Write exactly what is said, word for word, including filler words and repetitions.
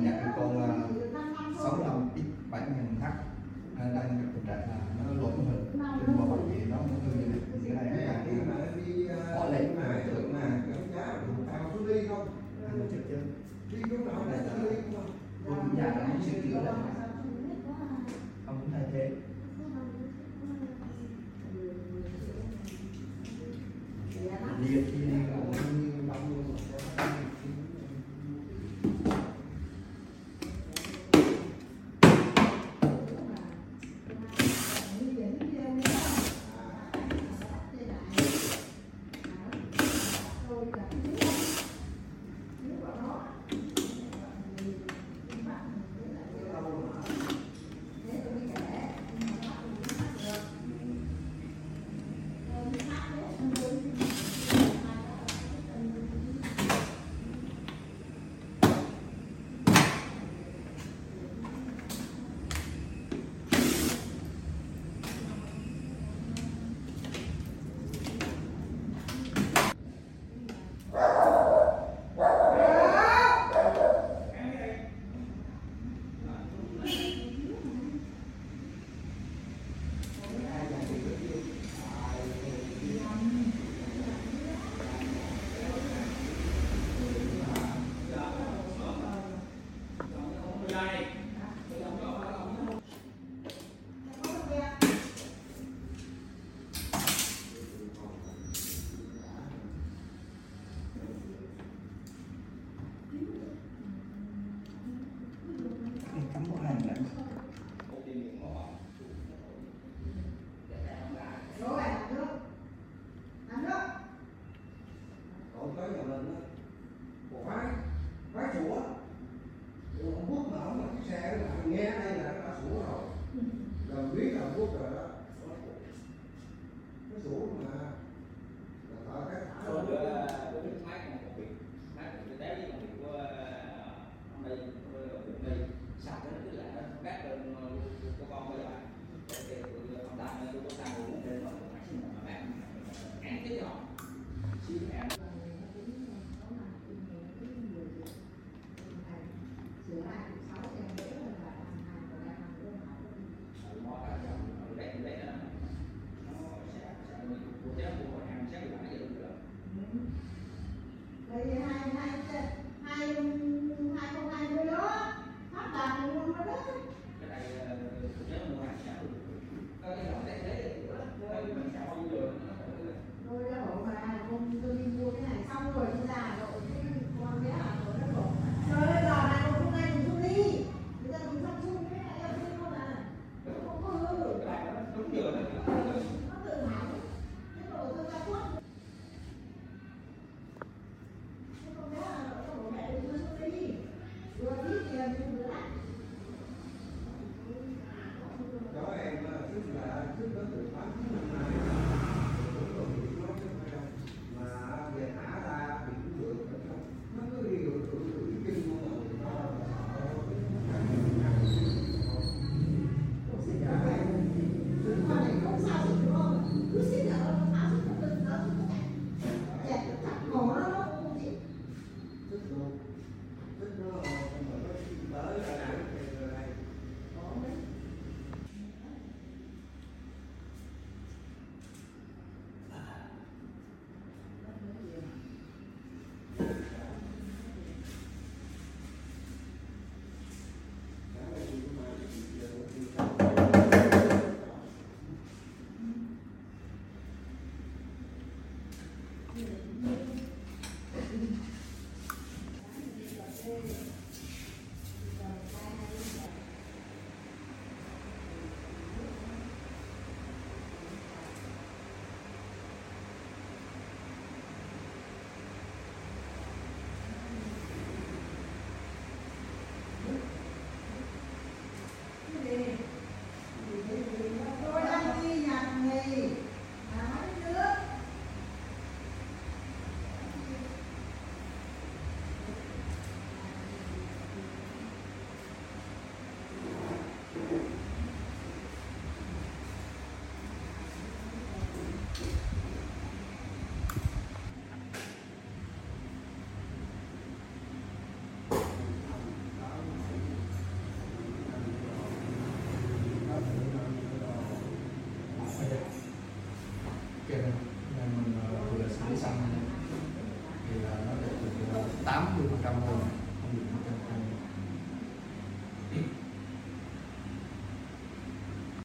nhặt được con sáu mươi lăm x bảy nghìn h đang gặp tình trạng là nó lỗi hơn trên bộ mặt thì nó cũng như này cái này nó càng họ lấy mà tưởng mà cao số ly không chết chứ đi lúc nào là tôi nhà là muốn sửa chữa lại không muốn thay thế liệt thì này nên mình vừa xử lý xong thì là nó được tám mươi phần trăm rồi, không bị